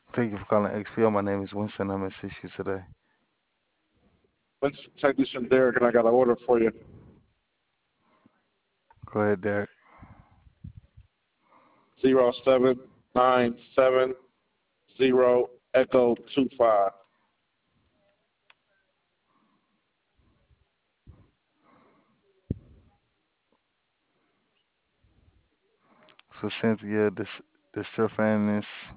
Thank you for calling XPO. My name is Winston. I'm assist you today. Let's take this from Derek, and I got an order for you. Go ahead, Derek. 0797 Echo 25. So Cynthia, this your fan is.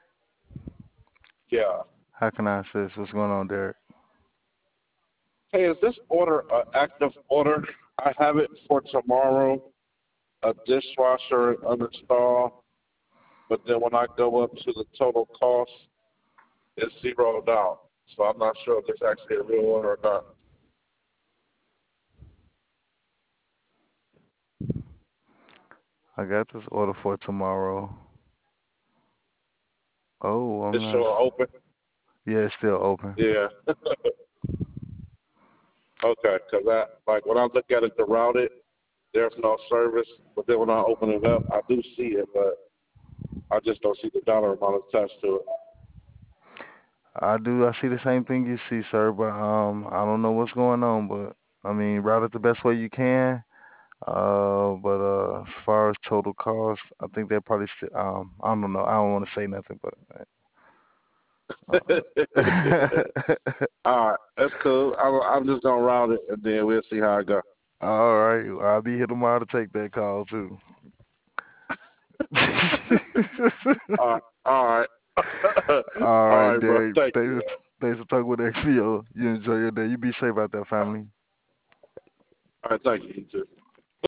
Yeah. How can I assist? What's going on, Derek? Hey, is this order an active order? I have it for tomorrow, a dishwasher uninstall, but then when I go up to the total cost, it's zeroed out. So I'm not sure if it's actually a real order or not. I got this order for tomorrow. Oh, I'm It's not. showing open. Yeah, it's still open. Yeah. Okay, because like when I look at it to route it, there's no service. But then when I open it up, I do see it, but I just don't see the dollar amount attached to it. I do. I see the same thing you see, sir, but I don't know what's going on. But I mean, route it the best way you can. But as far as total cost, I think they probably still. I don't know. I don't want to say nothing, but. All right, that's cool. I'm just gonna route it, and then we'll see how it go. All right, well, I'll be here tomorrow to take that call too. All right, all right, All all right, right, bro. Derek. Thank you. Thanks for talking with XPO. You enjoy your day. You be safe out there, family. All right, thank you. You too.